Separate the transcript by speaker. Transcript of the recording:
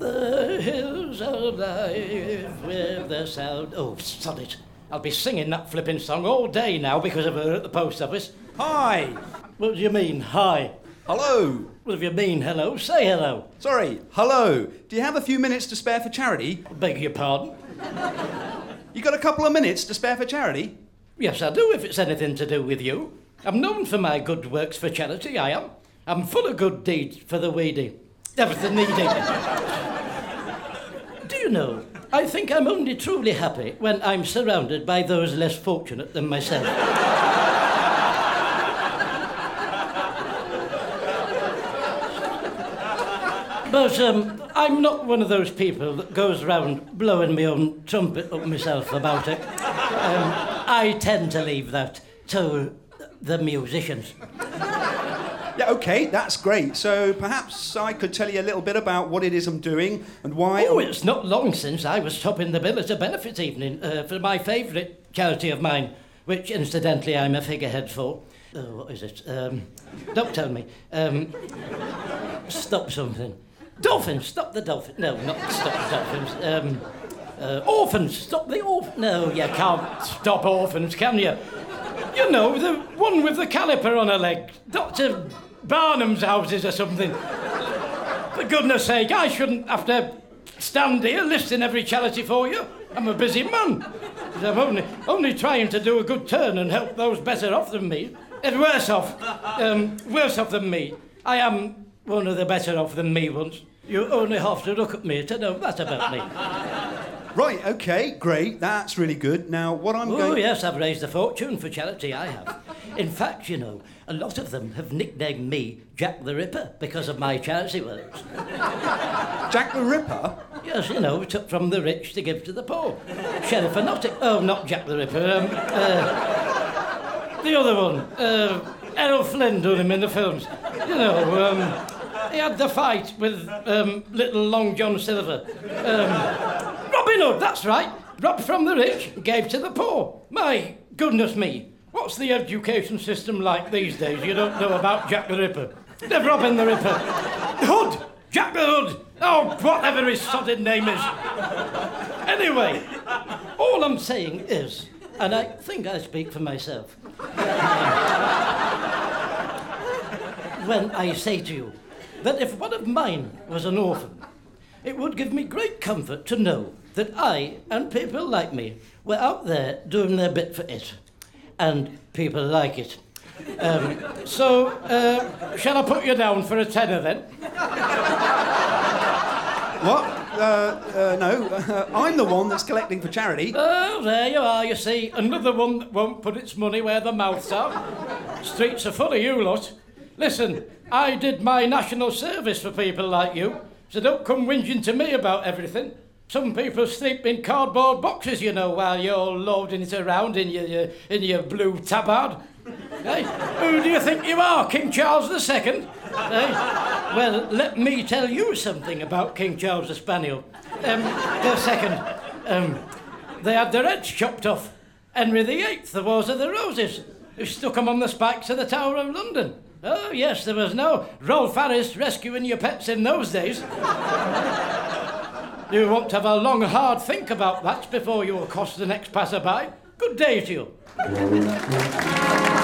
Speaker 1: The hills are alive with the sound... Oh, sod it. I'll be singing that flipping song all day now because of her at the post office.
Speaker 2: Hi!
Speaker 1: What do you mean, hi?
Speaker 2: Hello!
Speaker 1: What if you mean hello? Say hello.
Speaker 2: Sorry, hello. Do you have a few minutes to spare for charity?
Speaker 1: Beg your pardon?
Speaker 2: You got a couple of minutes to spare for charity?
Speaker 1: Yes, I do, if it's anything to do with you. I'm known for my good works for charity, I am. I'm full of good deeds for the weedy. The needy. Do you know, I think I'm only truly happy when I'm surrounded by those less fortunate than myself. But I'm not one of those people that goes around blowing my own trumpet up myself about it. I tend to leave that to the musicians.
Speaker 2: Yeah, OK, that's great. So perhaps I could tell you a little bit about what it is I'm doing and why...
Speaker 1: Oh, it's not long since I was topping the bill at a benefit evening for my favourite charity of mine, which, incidentally, I'm a figurehead for. Oh, what is it? Don't tell me. Stop something. Dolphins, stop the dolphins. No, not stop the dolphins. Orphans, stop the orphans. No, you can't stop orphans, can you? You know, the one with the caliper on her leg. Dr. Barnum's houses or something. For goodness sake, I shouldn't have to stand here listing every charity for you. I'm a busy man. I'm only trying to do a good turn and help those better off than me. And worse off than me. I am one of the better off than me ones. You only have to look at me to know that about me.
Speaker 2: Right, OK, great. That's really good. Now, what I'm going...
Speaker 1: Oh, yes, I've raised a fortune for charity, I have. In fact, you know, a lot of them have nicknamed me Jack the Ripper because of my charity works.
Speaker 2: Jack the Ripper?
Speaker 1: Yes, you know, took from the rich to give to the poor. Sheriff Anotic. Oh, not Jack the Ripper. The other one. Errol Flynn done him in the films. You know, he had the fight with little Long John Silver. Robin Hood, that's right. Robbed from the rich, gave to the poor. My goodness me. What's the education system like these days? You don't know about Jack the Ripper. They're robbing the Ripper. Hood! Jack the Hood! Oh, whatever his sodded name is. Anyway, all I'm saying is, and I think I speak for myself, when I say to you that if one of mine was an orphan, it would give me great comfort to know that I and people like me were out there doing their bit for it. And people like it. So, shall I put you down for a tenner then?
Speaker 2: What? No. I'm the one that's collecting for charity.
Speaker 1: Oh, there you are, you see. Another one that won't put its money where the mouths are. Streets are full of you lot. Listen, I did my national service for people like you, so don't come whinging to me about everything. Some people sleep in cardboard boxes, you know, while you're loading it around in your blue tabard. Hey, who do you think you are, King Charles II? Hey? Well, let me tell you something about King Charles the Spaniel. The second. They had their heads chopped off. Henry VIII, the Wars of the Roses, who stuck them on the spikes of the Tower of London. Oh, yes, there was no Rolf Harris rescuing your pets in those days. You want to have a long, hard think about that before you accost the next passerby. Good day to you.